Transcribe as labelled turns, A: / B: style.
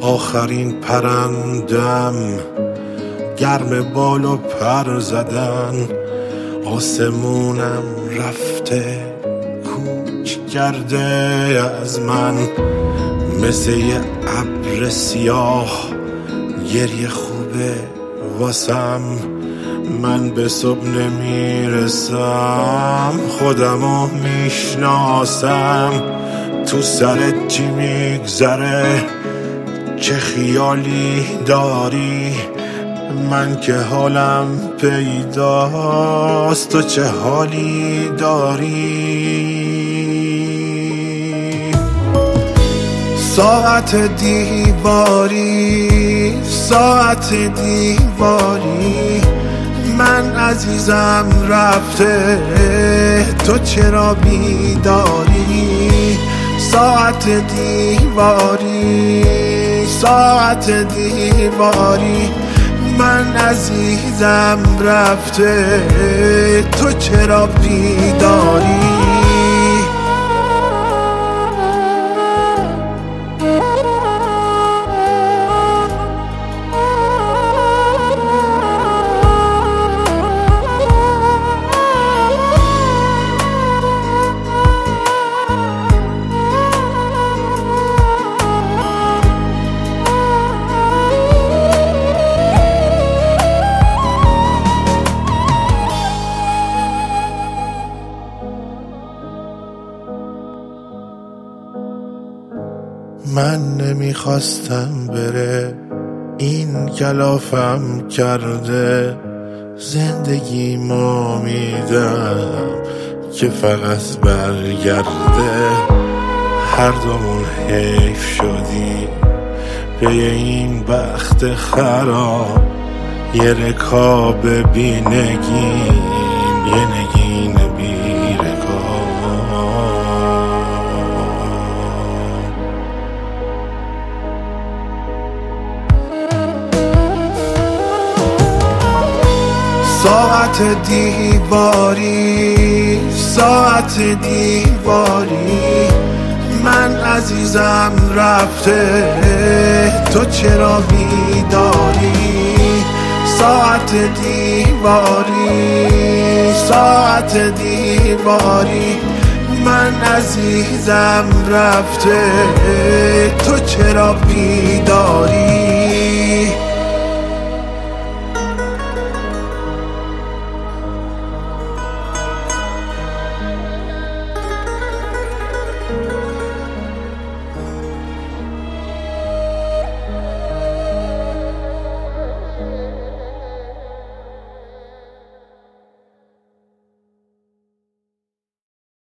A: آخرین پرندم گرم بال و پر زدن، آسمونم رفته کوچ کرده از من، مثل یه ابر سیاه گریه خوبه واسم. من به صبح نمیرسم، خودمو میشناسم، تو سرت چی میگذره، چه خیالی داری، من که حالم پیداست، تو چه حالی داری. ساعت دیواری، ساعت دیواری، من عزیزم رفته، تو چرا بیداری؟ ساعت دیواری، ساعت دیواری، من عزیزم رفته، تو چرا بیداری؟ من نمیخواستم بره، این کلافم کرده، زندگیمو میدم که فقط برگرده. هر دومون حیف شدی به این بخت خراب، یه رکاب بی نگین، یه نگین بی رکاب. ساعت دیواری، ساعت دیواری، من عزیزم رفته، تو چرا بیداری؟ ساعت دیواری، ساعت دیواری، من عزیزم رفته، تو چرا بیداری؟